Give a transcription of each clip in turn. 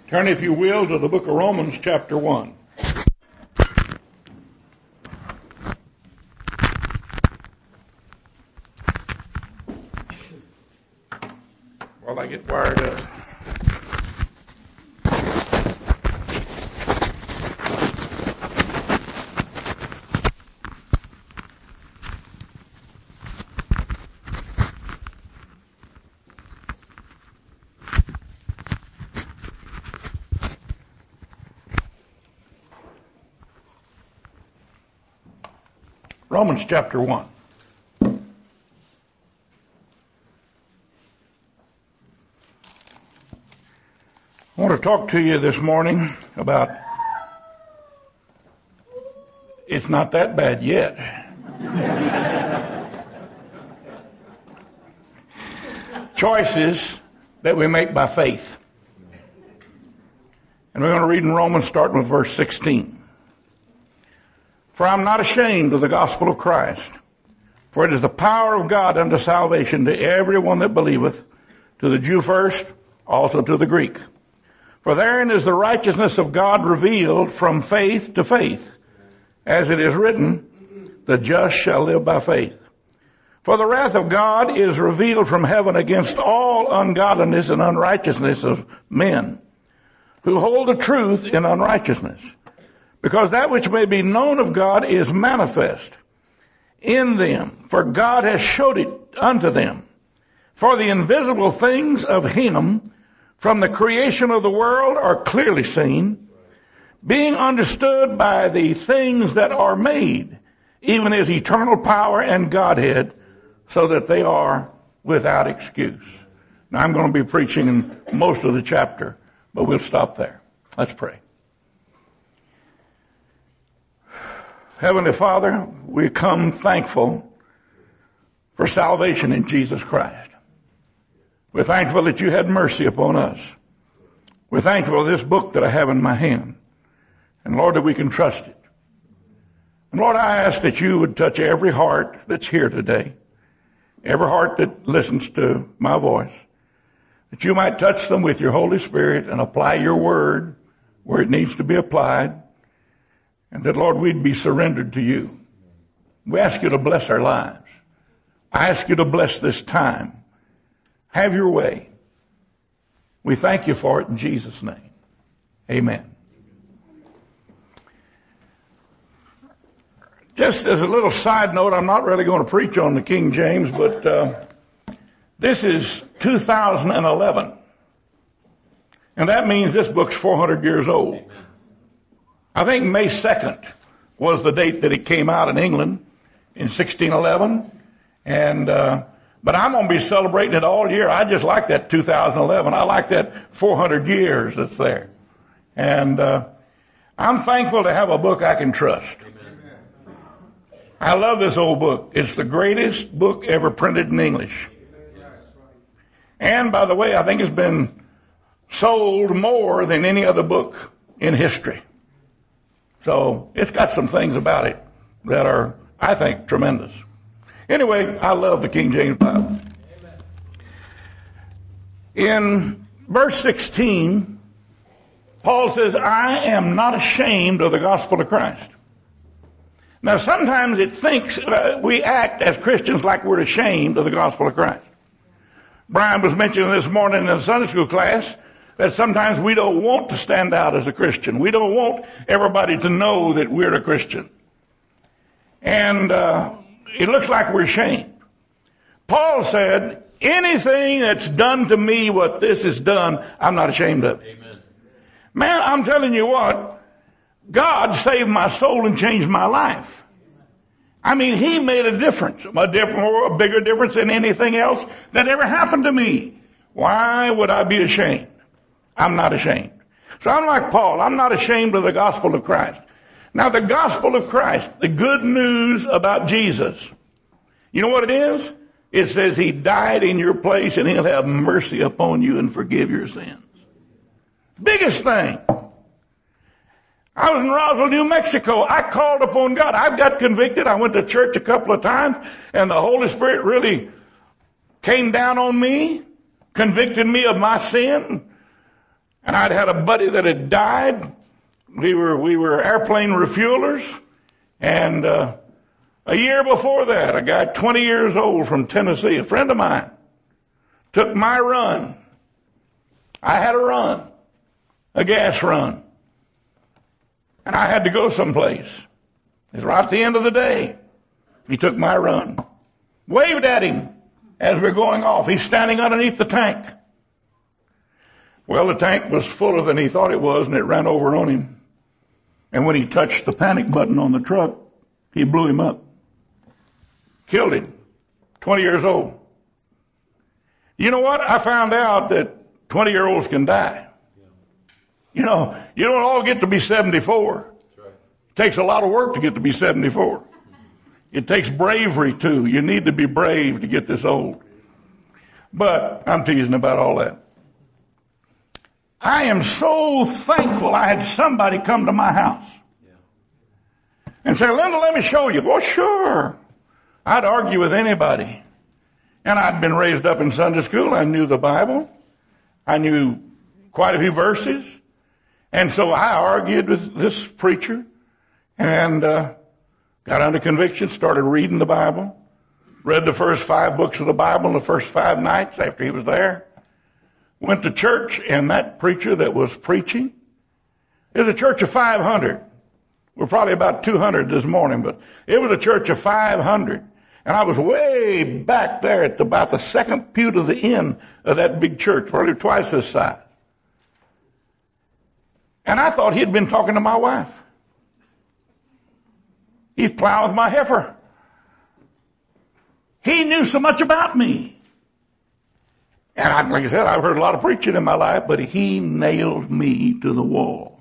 Turn, if you will, to the book of Romans chapter 1. While I get wired up. Romans chapter 1. I want to talk to you this morning about it's not that bad yet. Choices that we make by faith. And we're going to read in Romans starting with verse 16. For I am not ashamed of the gospel of Christ, for it is the power of God unto salvation to everyone that believeth, to the Jew first, also to the Greek. For therein is the righteousness of God revealed from faith to faith, as it is written, the just shall live by faith. For the wrath of God is revealed from heaven against all ungodliness and unrighteousness of men, who hold the truth in unrighteousness. Because that which may be known of God is manifest in them, for God has showed it unto them. For the invisible things of him from the creation of the world are clearly seen, being understood by the things that are made, even his eternal power and Godhead, so that they are without excuse. Now I'm going to be preaching in most of the chapter, but we'll stop there. Let's pray. Heavenly Father, we come thankful for salvation in Jesus Christ. We're thankful that you had mercy upon us. We're thankful for this book that I have in my hand. And Lord, that we can trust it. And Lord, I ask that you would touch every heart that's here today, every heart that listens to my voice, that you might touch them with your Holy Spirit and apply your word where it needs to be applied. And that, Lord, we'd be surrendered to you. We ask you to bless our lives. I ask you to bless this time. Have your way. We thank you for it in Jesus' name. Amen. Just as a little side note, I'm not really going to preach on the King James, but this is 2011. And that means this book's 400 years old. I think May 2nd was the date that it came out in England in 1611. But I'm going to be celebrating it all year. I just like that 2011. I like that 400 years that's there. And I'm thankful to have a book I can trust. I love this old book. It's the greatest book ever printed in English. And by the way, I think it's been sold more than any other book in history. So it's got some things about it that are, I think, tremendous. Anyway, I love the King James Bible. In verse 16, Paul says, I am not ashamed of the gospel of Christ. Now, sometimes it thinks we act as Christians like we're ashamed of the gospel of Christ. Brian was mentioning this morning in the Sunday school class that sometimes we don't want to stand out as a Christian. We don't want everybody to know that we're a Christian. And it looks like we're ashamed. Paul said, anything that's done to me what this has done, I'm not ashamed of. Amen. Man, I'm telling you what, God saved my soul and changed my life. I mean, he made a difference, a bigger difference than anything else that ever happened to me. Why would I be ashamed? I'm not ashamed. So I'm like Paul. I'm not ashamed of the gospel of Christ. Now, the gospel of Christ, the good news about Jesus, you know what it is? It says he died in your place and he'll have mercy upon you and forgive your sins. Biggest thing. I was in Roswell, New Mexico. I called upon God. I got convicted. I went to church a couple of times and the Holy Spirit really came down on me, convicted me of my sin. And I'd had a buddy that had died. We were airplane refuelers. And a year before that, a guy 20 years old from Tennessee, a friend of mine, took my run. I had a run, a gas run. And I had to go someplace. It was right at the end of the day. He took my run. Waved at him as we're going off. He's standing underneath the tank. Well, the tank was fuller than he thought it was, and it ran over on him. And when he touched the panic button on the truck, he blew him up. Killed him. 20 years old. You know what? I found out that 20-year-olds can die. You know, you don't all get to be 74. It takes a lot of work to get to be 74. It takes bravery, too. You need to be brave to get this old. But I'm teasing about all that. I am so thankful I had somebody come to my house and say, Linda, let me show you. Well, sure. I'd argue with anybody. And I'd been raised up in Sunday school. I knew the Bible. I knew quite a few verses. And so I argued with this preacher and got under conviction, started reading the Bible, read the first 5 books of the Bible in the first 5 nights after he was there. Went to church, and that preacher that was preaching, it was a church of 500. We're probably about 200 this morning, but it was a church of 500. And I was way back there at about the second pew to the end of that big church, probably twice this size. And I thought he'd been talking to my wife. He's plowing with my heifer. He knew so much about me. And like I said, I've heard a lot of preaching in my life, but he nailed me to the wall.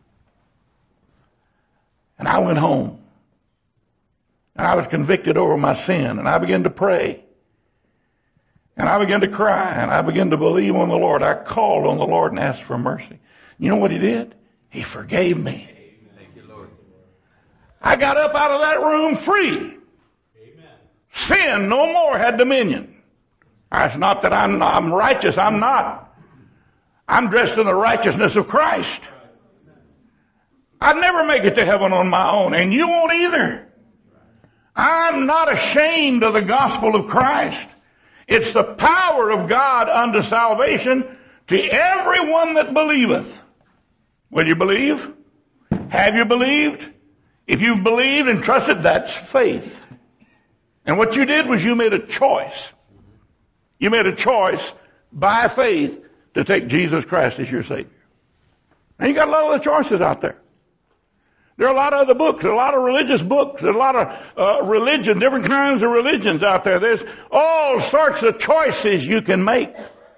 And I went home. And I was convicted over my sin. And I began to pray. And I began to cry. And I began to believe on the Lord. I called on the Lord and asked for mercy. You know what he did? He forgave me. Thank you, Lord. I got up out of that room free. Amen. Sin no more had dominion. It's not that I'm righteous. I'm not. I'm dressed in the righteousness of Christ. I'd never make it to heaven on my own, and you won't either. I'm not ashamed of the gospel of Christ. It's the power of God unto salvation to everyone that believeth. Will you believe? Have you believed? If you've believed and trusted, that's faith. And what you did was you made a choice. You made a choice by faith to take Jesus Christ as your Savior. And you got a lot of other choices out there. There are a lot of other books. There are a lot of religious books. There's a lot of religion, different kinds of religions out there. There's all sorts of choices you can make.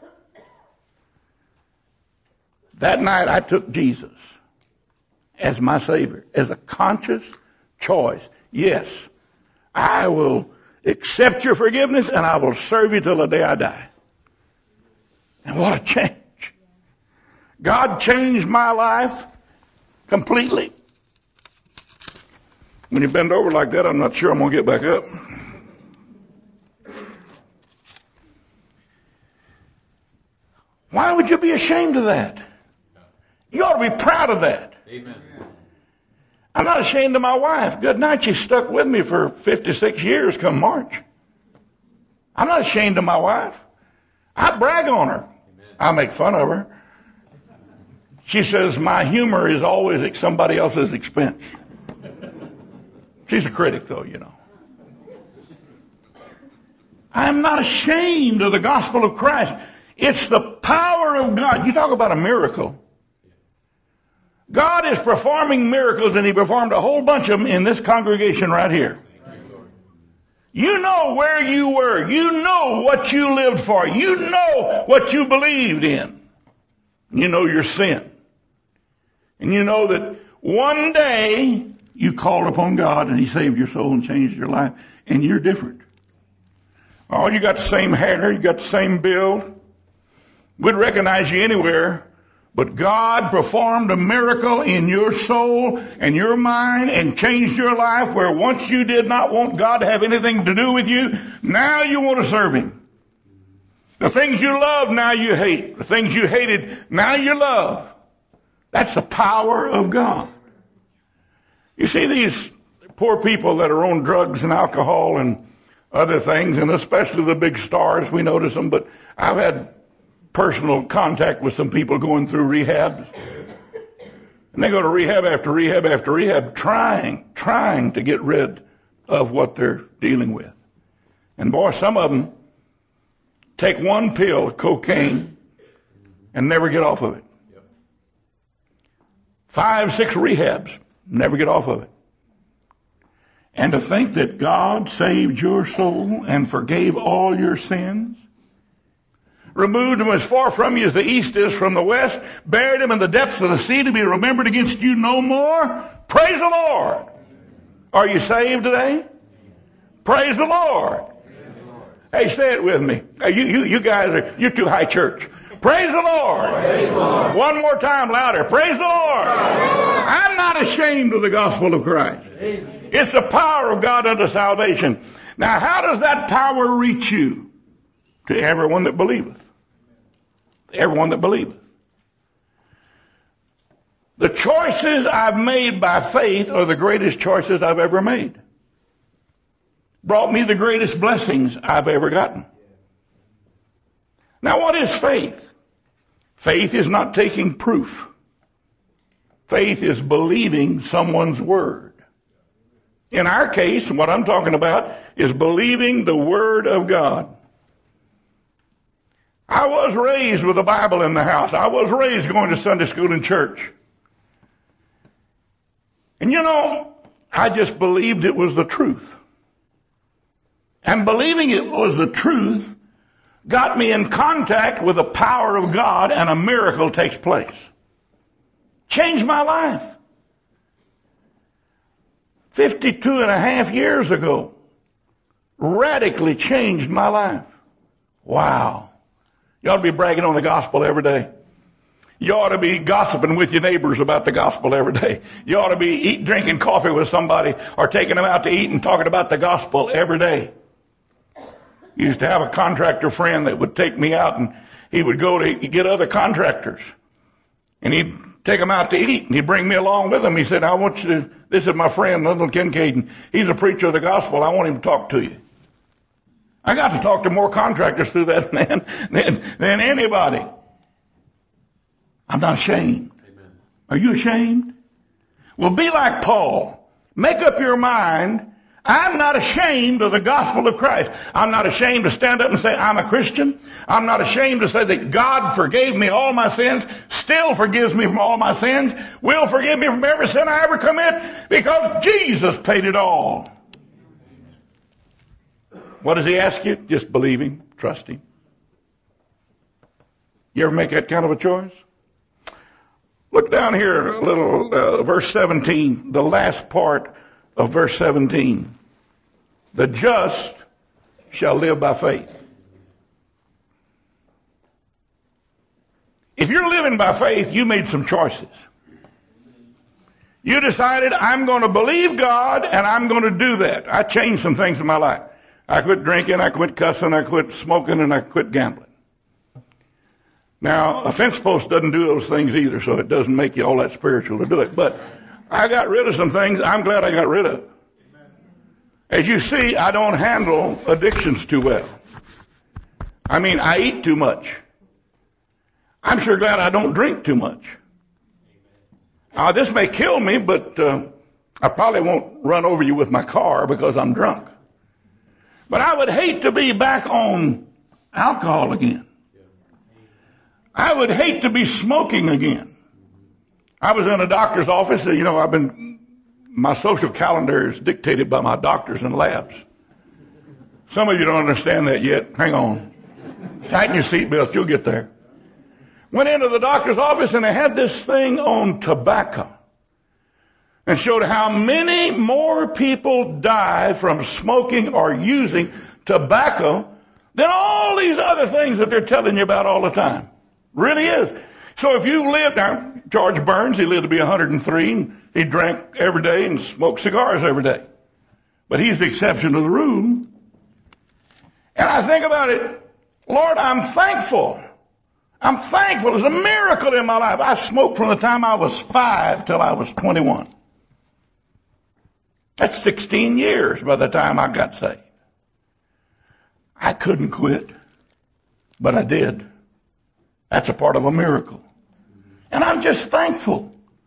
That night I took Jesus as my Savior, as a conscious choice. Yes, I will accept your forgiveness and I will serve you till the day I die. And what a change. God changed my life completely. When you bend over like that, I'm not sure I'm going to get back up. Why would you be ashamed of that? You ought to be proud of that. Amen. I'm not ashamed of my wife. Good night. She stuck with me for 56 years come March. I'm not ashamed of my wife. I brag on her. I make fun of her. She says my humor is always at somebody else's expense. She's a critic, though, you know. I'm not ashamed of the gospel of Christ. It's the power of God. You talk about a miracle. God is performing miracles, and he performed a whole bunch of them in this congregation right here. You know where you were. You know what you lived for. You know what you believed in. You know your sin. And you know that one day you called upon God and he saved your soul and changed your life. And you're different. Oh, you got the same hair. You got the same build. We'd recognize you anywhere. But God performed a miracle in your soul and your mind and changed your life where once you did not want God to have anything to do with you, now you want to serve him. The things you love, now you hate. The things you hated, now you love. That's the power of God. You see these poor people that are on drugs and alcohol and other things, and especially the big stars, we notice them, but I've had personal contact with some people going through rehab. And they go to rehab after rehab after rehab, trying to get rid of what they're dealing with. And boy, some of them take one pill of cocaine and never get off of it. 5, 6 rehabs, never get off of it. And to think that God saved your soul and forgave all your sins, removed them as far from you as the east is from the west, buried them in the depths of the sea to be remembered against you no more. Praise the Lord. Are you saved today? Praise the Lord. Hey, say it with me. You guys you're too high church. Praise the Lord. Praise the Lord. One more time louder. Praise the Lord. I'm not ashamed of the gospel of Christ. It's the power of God unto salvation. Now, how does that power reach you? To everyone that believeth. Everyone that believeth. The choices I've made by faith are the greatest choices I've ever made. Brought me the greatest blessings I've ever gotten. Now, what is faith? Faith is not taking proof. Faith is believing someone's word. In our case, what I'm talking about is believing the word of God. I was raised with a Bible in the house. I was raised going to Sunday school and church. And you know, I just believed it was the truth. And believing it was the truth got me in contact with the power of God, and a miracle takes place. Changed my life. 52 and a half years ago, radically changed my life. Wow. You ought to be bragging on the gospel every day. You ought to be gossiping with your neighbors about the gospel every day. You ought to be drinking coffee with somebody or taking them out to eat and talking about the gospel every day. Used to have a contractor friend that would take me out, and he would go to get other contractors. And he'd take them out to eat, and he'd bring me along with him. He said, I want you to, this is my friend, Little Kincaid, and he's a preacher of the gospel. I want him to talk to you. I got to talk to more contractors through that than anybody. I'm not ashamed. Amen. Are you ashamed? Well, be like Paul. Make up your mind. I'm not ashamed of the gospel of Christ. I'm not ashamed to stand up and say I'm a Christian. I'm not ashamed to say that God forgave me all my sins, still forgives me from all my sins, will forgive me from every sin I ever commit, because Jesus paid it all. What does he ask you? Just believe him, trust him. You ever make that kind of a choice? Look down here a little, verse 17, the last part of verse 17. The just shall live by faith. If you're living by faith, you made some choices. You decided, I'm going to believe God and I'm going to do that. I changed some things in my life. I quit drinking, I quit cussing, I quit smoking, and I quit gambling. Now, a fence post doesn't do those things either, so it doesn't make you all that spiritual to do it. But I got rid of some things I'm glad I got rid of. As you see, I don't handle addictions too well. I mean, I eat too much. I'm sure glad I don't drink too much. This may kill me, but I probably won't run over you with my car because I'm drunk. But I would hate to be back on alcohol again. I would hate to be smoking again. I was in a doctor's office. You know, my social calendar is dictated by my doctors and labs. Some of you don't understand that yet. Hang on. Tighten your seatbelts. You'll get there. Went into the doctor's office and they had this thing on tobacco and showed how many more people die from smoking or using tobacco than all these other things that they're telling you about all the time. Really is. So if you lived, now George Burns, he lived to be 103, and he drank every day and smoked cigars every day. But he's the exception to the rule. And I think about it, Lord, I'm thankful. I'm thankful. It's a miracle in my life. I smoked from the time I was 5 till I was 21. That's 16 years by the time I got saved. I couldn't quit, but I did. That's a part of a miracle. And I'm just thankful.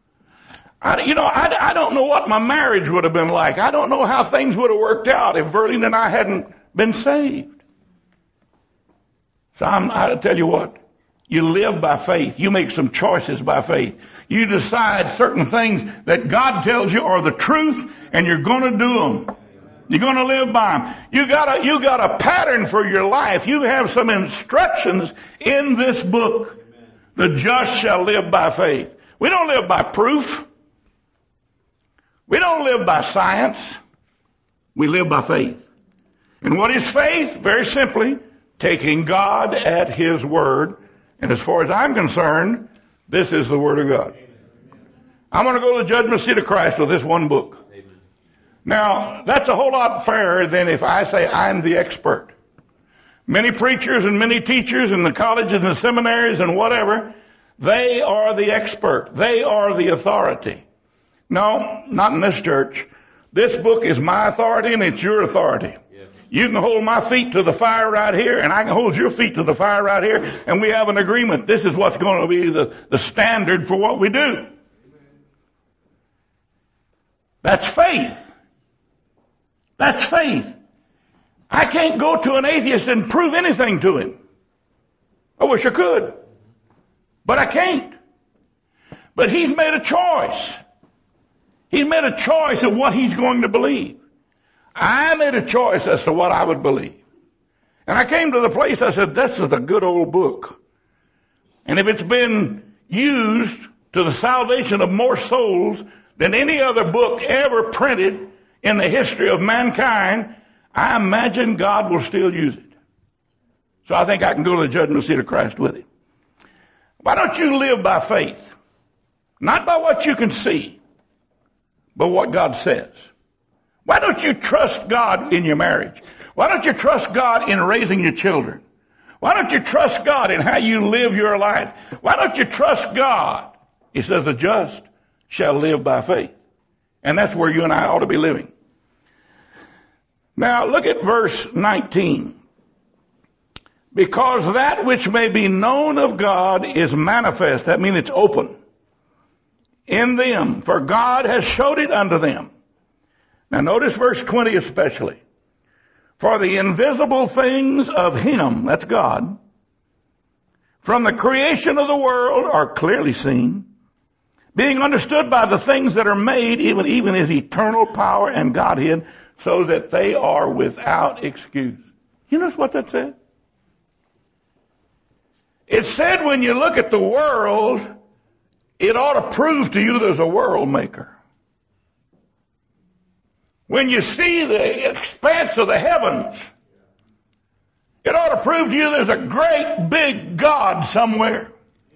I don't know what my marriage would have been like. I don't know how things would have worked out if Verlene and I hadn't been saved. So I tell you what, you live by faith. You make some choices by faith. You decide certain things that God tells you are the truth, and you're going to do them. You're going to live by them. You got a pattern for your life. You have some instructions in this book. The just shall live by faith. We don't live by proof. We don't live by science. We live by faith. And what is faith? Very simply, taking God at His word. And as far as I'm concerned, this is the word of God. I'm going to go to the judgment seat of Christ with this one book. Now, that's a whole lot fairer than if I say I'm the expert. Many preachers and many teachers in the colleges and the seminaries and whatever, they are the expert. They are the authority. No, not in this church. This book is my authority and it's your authority. You can hold my feet to the fire right here, and I can hold your feet to the fire right here, and we have an agreement. This is what's going to be the standard for what we do. That's faith. That's faith. I can't go to an atheist and prove anything to him. I wish I could, but I can't. But he's made a choice. He's made a choice of what he's going to believe. I made a choice as to what I would believe. And I came to the place, I said, this is a good old book. And if it's been used to the salvation of more souls than any other book ever printed in the history of mankind, I imagine God will still use it. So I think I can go to the judgment seat of Christ with it. Why don't you live by faith? Not by what you can see, but what God says. Why don't you trust God in your marriage? Why don't you trust God in raising your children? Why don't you trust God in how you live your life? Why don't you trust God? He says the just shall live by faith. And that's where you and I ought to be living. Now look at verse 19. Because that which may be known of God is manifest. That means it's open. In them. For God has showed it unto them. Now notice verse 20 especially. For the invisible things of Him, that's God, from the creation of the world are clearly seen, being understood by the things that are made, even His eternal power and Godhead, so that they are without excuse. You notice what that said? It said when you look at the world, it ought to prove to you there's a world maker. When you see the expanse of the heavens, it ought to prove to you there's a great big God somewhere.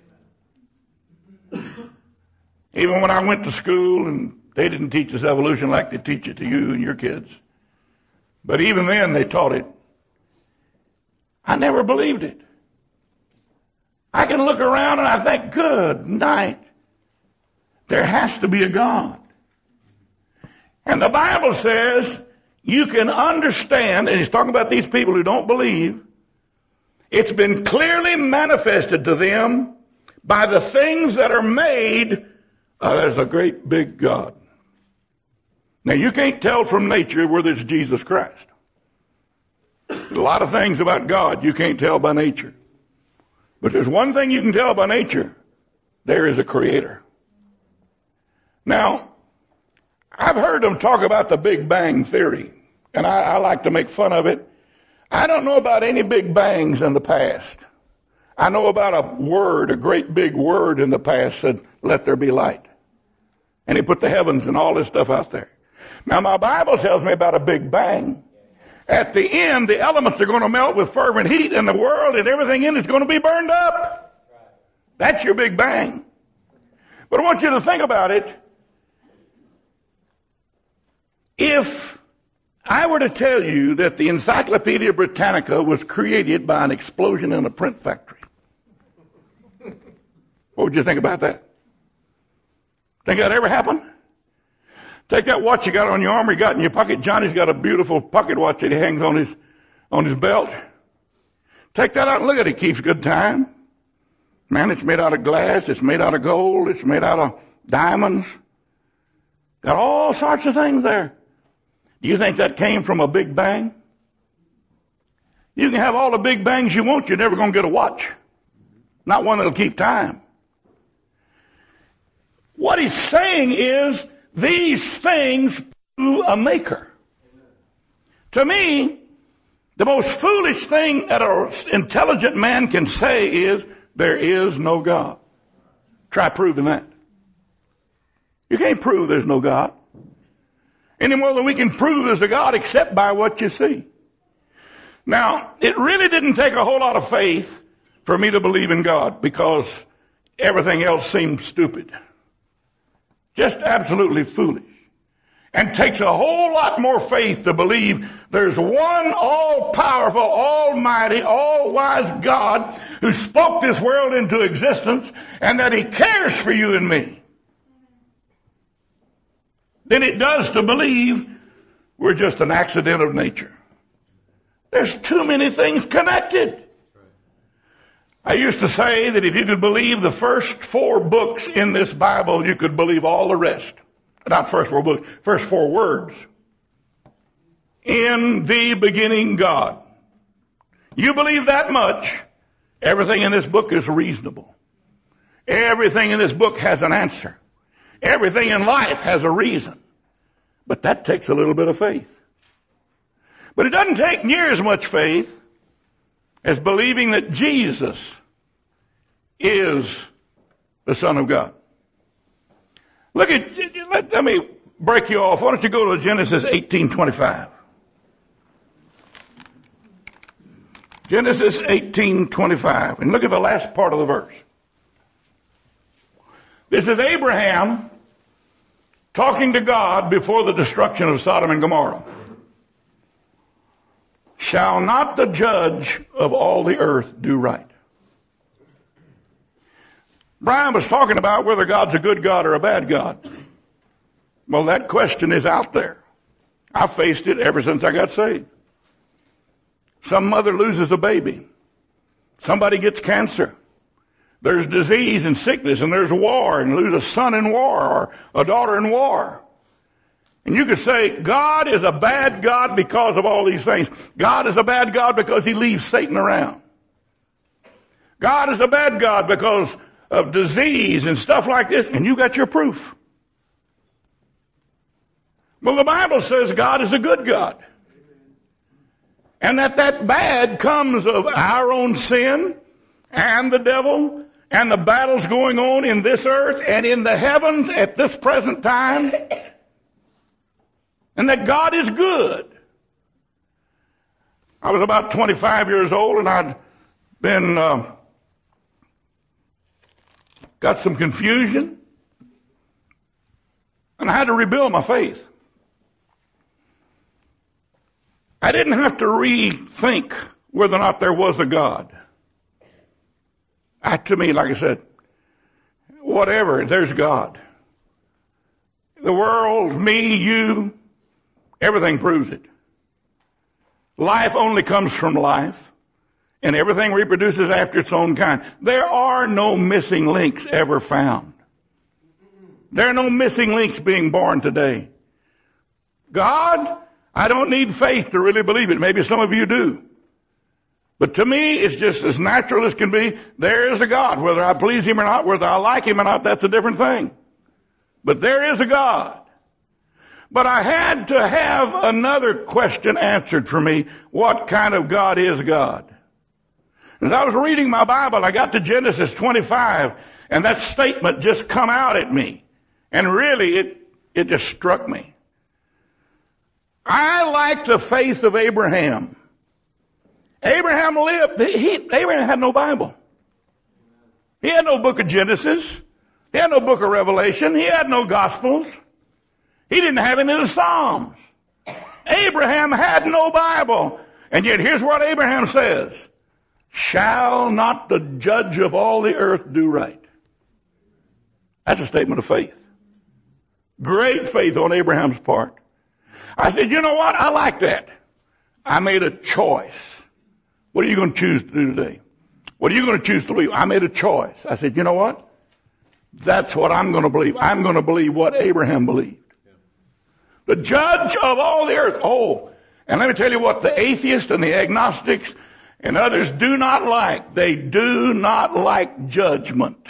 Even when I went to school, and they didn't teach us evolution like they teach it to you and your kids. But even then they taught it. I never believed it. I can look around and I think, good night. There has to be a God. And the Bible says you can understand, and he's talking about these people who don't believe, it's been clearly manifested to them by the things that are made. There's a great big God. Now you can't tell from nature whether it's Jesus Christ. A lot of things about God you can't tell by nature. But there's one thing you can tell by nature. There is a creator. Now, I've heard them talk about the Big Bang Theory, and I like to make fun of it. I don't know about any Big Bangs in the past. I know about a great big word in the past said, let there be light. And he put the heavens and all this stuff out there. Now my Bible tells me about a Big Bang. At the end, the elements are going to melt with fervent heat, and the world and everything in it is going to be burned up. That's your Big Bang. But I want you to think about it. If I were to tell you that the Encyclopedia Britannica was created by an explosion in a print factory, what would you think about that? Think that ever happened? Take that watch you got on your arm or you got in your pocket. Johnny's got a beautiful pocket watch that he hangs on his belt. Take that out and look at it. It keeps good time. Man, it's made out of glass. It's made out of gold. It's made out of diamonds. Got all sorts of things there. Do you think that came from a big bang? You can have all the big bangs you want. You're never going to get a watch. Not one that'll keep time. What he's saying is these things to a maker. To me, the most foolish thing that an intelligent man can say is, there is no God. Try proving that. You can't prove there's no God. Any more than we can prove there's a God except by what you see. Now, it really didn't take a whole lot of faith for me to believe in God because everything else seemed stupid. Just absolutely foolish. And takes a whole lot more faith to believe there's one all-powerful, almighty, all-wise God who spoke this world into existence and that he cares for you and me than it does to believe we're just an accident of nature. There's too many things connected. I used to say that if you could believe the first 4 books in this Bible, you could believe all the rest. Not first 4 books, first 4 words. In the beginning, God. You believe that much, everything in this book is reasonable. Everything in this book has an answer. Everything in life has a reason. But that takes a little bit of faith. But it doesn't take near as much faith as believing that Jesus is the Son of God. Let me break you off. Why don't you go to Genesis 18:25? Genesis 18:25. And look at the last part of the verse. This is Abraham talking to God before the destruction of Sodom and Gomorrah. Shall not the judge of all the earth do right? Brian was talking about whether God's a good God or a bad God. Well, that question is out there. I've faced it ever since I got saved. Some mother loses a baby. Somebody gets cancer. There's disease and sickness and there's war and lose a son in war or a daughter in war. And you could say, God is a bad God because of all these things. God is a bad God because he leaves Satan around. God is a bad God because of disease and stuff like this. And you got your proof. Well, the Bible says God is a good God. And that bad comes of our own sin and the devil and the battles going on in this earth and in the heavens at this present time. And that God is good. I was about 25 years old and I'd been, got some confusion. And I had to rebuild my faith. I didn't have to rethink whether or not there was a God. To me, like I said, whatever, there's God. The world, me, you, everything proves it. Life only comes from life, and everything reproduces after its own kind. There are no missing links ever found. There are no missing links being born today. God, I don't need faith to really believe it. Maybe some of you do. But to me, it's just as natural as can be. There is a God. Whether I please him or not, whether I like him or not, that's a different thing. But there is a God. But I had to have another question answered for me. What kind of God is God? As I was reading my Bible, I got to Genesis 25, and that statement just come out at me. And really, it just struck me. I like the faith of Abraham. Abraham lived. Abraham had no Bible. He had no book of Genesis. He had no book of Revelation. He had no Gospels. He didn't have any of the Psalms. Abraham had no Bible. And yet here's what Abraham says. Shall not the judge of all the earth do right? That's a statement of faith. Great faith on Abraham's part. I said, you know what? I like that. I made a choice. What are you going to choose to do today? What are you going to choose to believe? I made a choice. I said, you know what? That's what I'm going to believe. I'm going to believe what Abraham believed. The judge of all the earth. Oh, and let me tell you what the atheists and the agnostics and others do not like. They do not like judgment.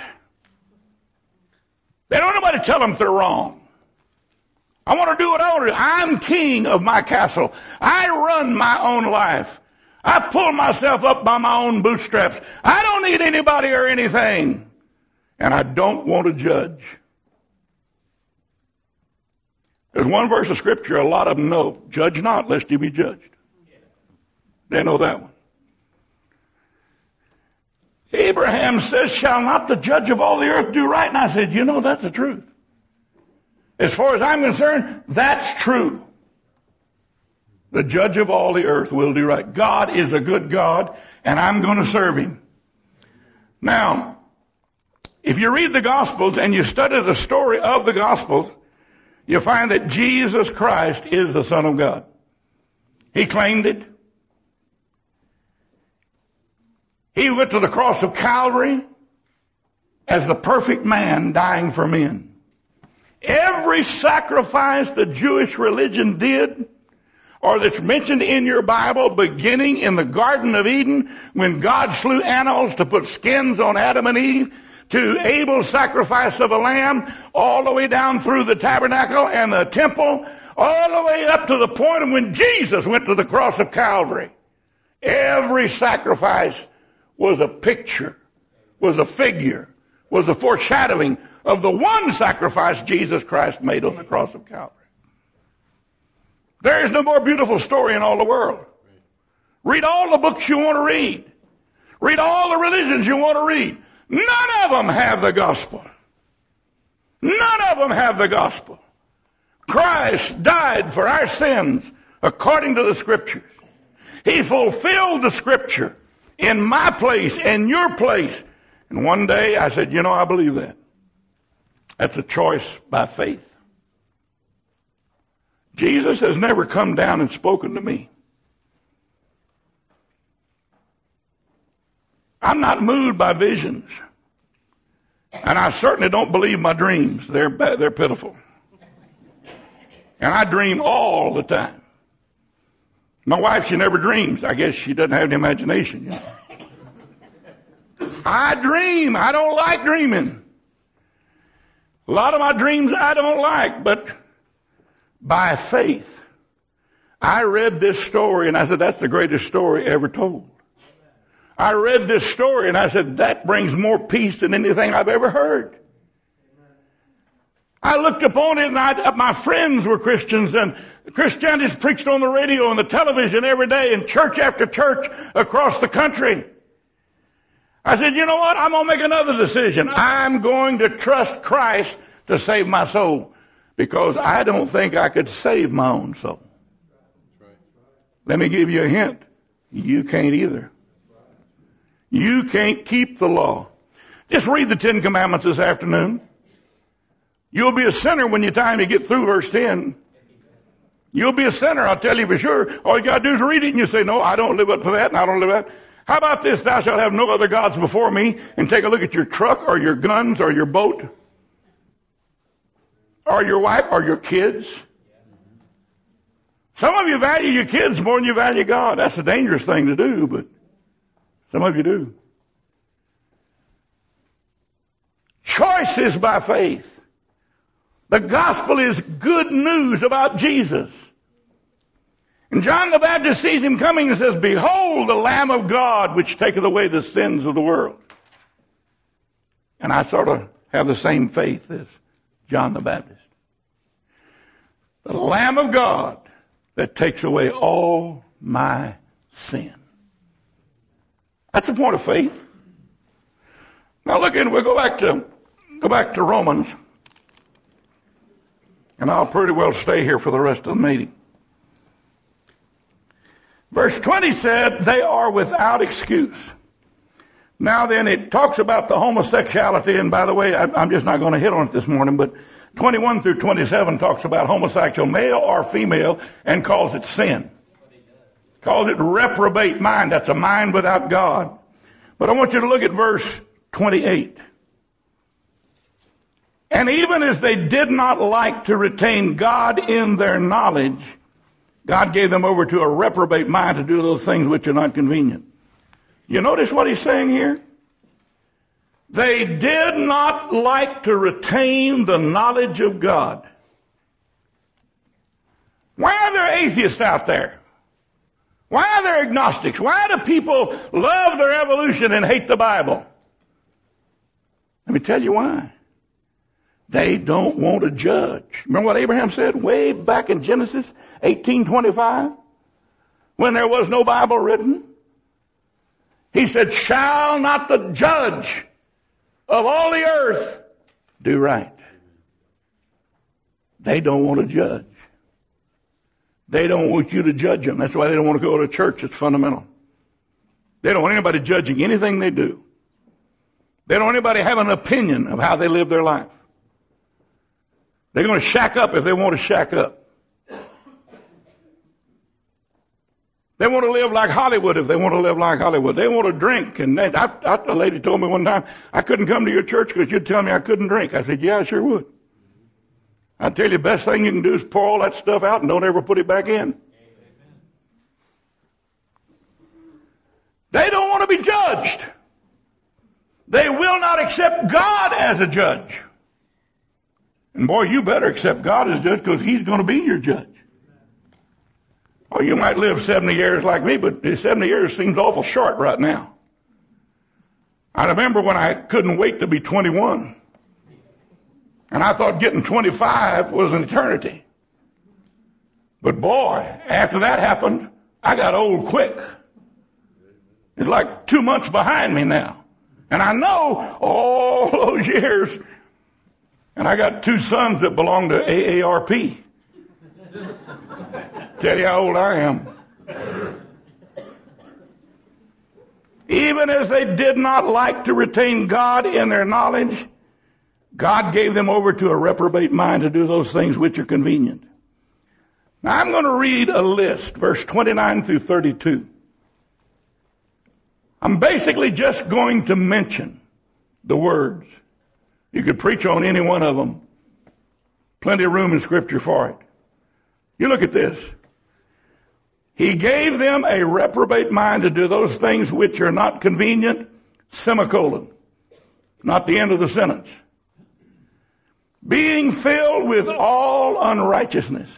They don't want nobody tell them they're wrong. I want to do what I want to do. I'm king of my castle. I run my own life. I pull myself up by my own bootstraps. I don't need anybody or anything. And I don't want to judge. There's one verse of scripture a lot of them know. Judge not, lest you be judged. They know that one. Abraham says, shall not the judge of all the earth do right? And I said, you know, that's the truth. As far as I'm concerned, that's true. The judge of all the earth will do right. God is a good God, and I'm going to serve him. Now, if you read the Gospels and you study the story of the Gospels, you find that Jesus Christ is the Son of God. He claimed it. He went to the cross of Calvary as the perfect man dying for men. Every sacrifice the Jewish religion did, or that's mentioned in your Bible, beginning in the Garden of Eden, when God slew animals to put skins on Adam and Eve, to Abel's sacrifice of a lamb, all the way down through the tabernacle and the temple, all the way up to the point of when Jesus went to the cross of Calvary. Every sacrifice was a picture, was a figure, was a foreshadowing of the one sacrifice Jesus Christ made on the cross of Calvary. There is no more beautiful story in all the world. Read all the books you want to read. Read all the religions you want to read. None of them have the gospel. None of them have the gospel. Christ died for our sins according to the scriptures. He fulfilled the scripture in my place, in your place. And one day I said, you know, I believe that. That's a choice by faith. Jesus has never come down and spoken to me. I'm not moved by visions. And I certainly don't believe my dreams. They're pitiful. And I dream all the time. My wife, she never dreams. I guess she doesn't have the imagination. You know? I dream. I don't like dreaming. A lot of my dreams I don't like, but by faith, I read this story and I said, that's the greatest story ever told. I read this story and I said, that brings more peace than anything I've ever heard. I looked upon it and my friends were Christians, and Christianity is preached on the radio and the television every day in church after church across the country. I said, you know what? I'm going to make another decision. I'm going to trust Christ to save my soul, because I don't think I could save my own soul. Let me give you a hint. You can't either. You can't keep the law. Just read the 10 Commandments this afternoon. You'll be a sinner when you get through verse 10. You'll be a sinner, I'll tell you for sure. All you gotta do is read it and you say, no, I don't live up to that and I don't live up. How about this? Thou shalt have no other gods before me. And take a look at your truck or your guns or your boat or your wife or your kids. Some of you value your kids more than you value God. That's a dangerous thing to do, but some of you do. Choice is by faith. The gospel is good news about Jesus. And John the Baptist sees him coming and says, behold the Lamb of God which taketh away the sins of the world. And I sort of have the same faith as John the Baptist. The Lamb of God that takes away all my sin. That's a point of faith. Now look, we'll go back to Romans. And I'll pretty well stay here for the rest of the meeting. Verse 20 said, they are without excuse. Now then, it talks about the homosexuality, and by the way, I'm just not going to hit on it this morning, but 21 through 27 talks about homosexual, male or female, and calls it sin. Calls it reprobate mind. That's a mind without God. But I want you to look at verse 28. And even as they did not like to retain God in their knowledge, God gave them over to a reprobate mind to do those things which are not convenient. You notice what he's saying here? They did not like to retain the knowledge of God. Why are there atheists out there? Why are there agnostics? Why do people love their evolution and hate the Bible? Let me tell you why. They don't want to judge. Remember what Abraham said way back in Genesis 18:25? When there was no Bible written? He said, shall not the judge of all the earth do right? They don't want to judge. They don't want you to judge them. That's why they don't want to go to church. It's fundamental. They don't want anybody judging anything they do. They don't want anybody having an opinion of how they live their life. They're going to shack up if they want to shack up. They want to live like Hollywood if they want to live like Hollywood. They want to drink. And a lady told me one time, I couldn't come to your church because you'd tell me I couldn't drink. I said, yeah, I sure would. I tell you, the best thing you can do is pour all that stuff out and don't ever put it back in. They don't want to be judged. They will not accept God as a judge. And boy, you better accept God as judge because he's going to be your judge. Oh, you might live 70 years like me, but 70 years seems awful short right now. I remember when I couldn't wait to be 21. And I thought getting 25 was an eternity. But boy, after that happened, I got old quick. It's like 2 months behind me now. And I know all those years. And I got 2 sons that belong to AARP. Tell you how old I am. Even as they did not like to retain God in their knowledge, God gave them over to a reprobate mind to do those things which are convenient. Now I'm going to read a list, verse 29 through 32. I'm basically just going to mention the words. You could preach on any one of them. Plenty of room in Scripture for it. You look at this. He gave them a reprobate mind to do those things which are not convenient, semicolon. Not the end of the sentence. Being filled with all unrighteousness,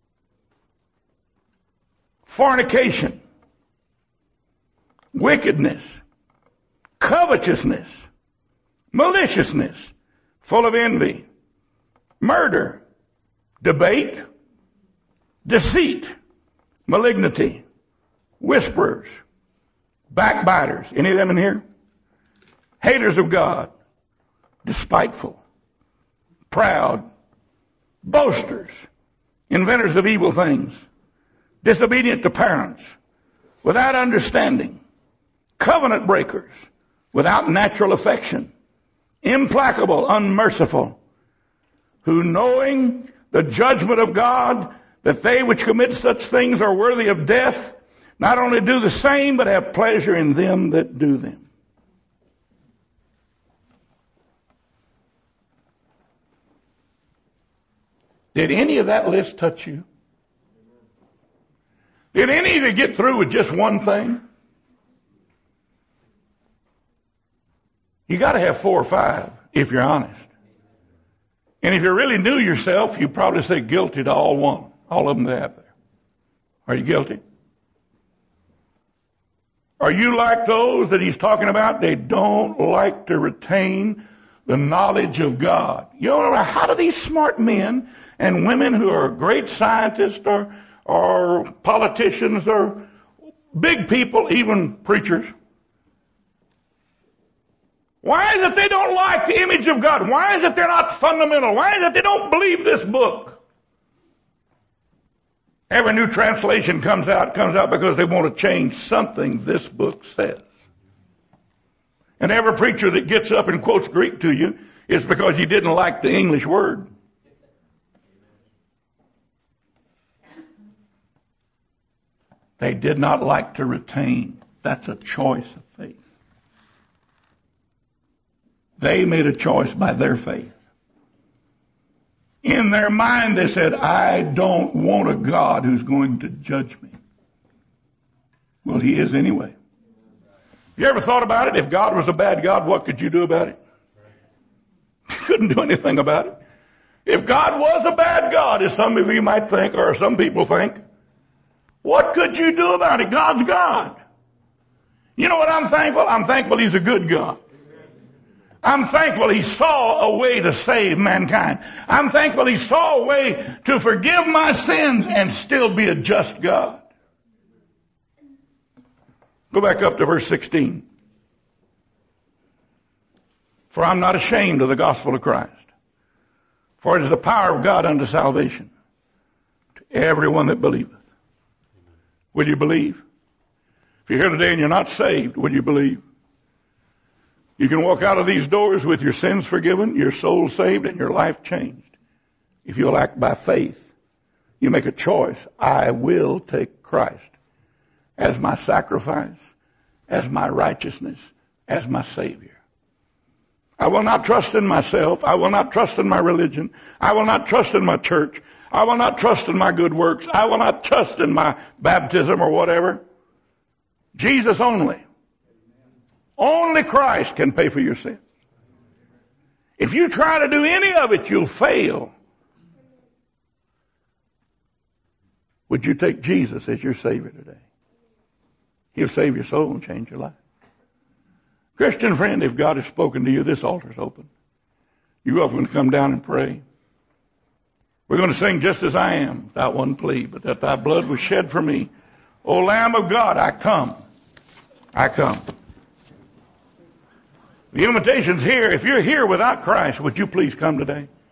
fornication, wickedness, covetousness, maliciousness, full of envy, murder, debate, deceit, malignity, whisperers, backbiters. Any of them in here? Haters of God, despiteful, proud, boasters, inventors of evil things, disobedient to parents, without understanding, covenant breakers, without natural affection, implacable, unmerciful, who knowing the judgment of God, that they which commit such things are worthy of death, not only do the same, but have pleasure in them that do them. Did any of that list touch you? Did any of you get through with just one thing? You got to have 4 or 5 if you're honest. And if you really knew yourself, you'd probably say guilty to all of them they have there. Are you guilty? Are you like those that he's talking about? They don't like to retain the knowledge of God. You know, how do these smart men and women who are great scientists or politicians or big people, even preachers, why is it they don't like the image of God? Why is it they're not fundamental? Why is it they don't believe this book? Every new translation comes out because they want to change something this book says. And every preacher that gets up and quotes Greek to you is because you didn't like the English word. They did not like to retain. That's a choice of faith. They made a choice by their faith. In their mind they said, I don't want a God who's going to judge me. Well, he is anyway. You ever thought about it? If God was a bad God, what could you do about it? You couldn't do anything about it. If God was a bad God, as some of you might think, or some people think, what could you do about it? God's God. You know what I'm thankful? I'm thankful he's a good God. I'm thankful he saw a way to save mankind. I'm thankful he saw a way to forgive my sins and still be a just God. Go back up to verse 16. For I'm not ashamed of the gospel of Christ, for it is the power of God unto salvation to everyone that believeth. Will you believe? If you're here today and you're not saved, will you believe? You can walk out of these doors with your sins forgiven, your soul saved, and your life changed. If you'll act by faith, you make a choice. I will take Christ as my sacrifice, as my righteousness, as my Savior. I will not trust in myself. I will not trust in my religion. I will not trust in my church. I will not trust in my good works. I will not trust in my baptism or whatever. Jesus only. Only Christ can pay for your sins. If you try to do any of it, you'll fail. Would you take Jesus as your Savior today? He'll save your soul and change your life. Christian friend, if God has spoken to you, this altar's open. You're welcome to come down and pray. We're going to sing Just As I Am, that one plea, but that thy blood was shed for me. O Lamb of God, I come. I come. The invitation's here. If you're here without Christ, would you please come today?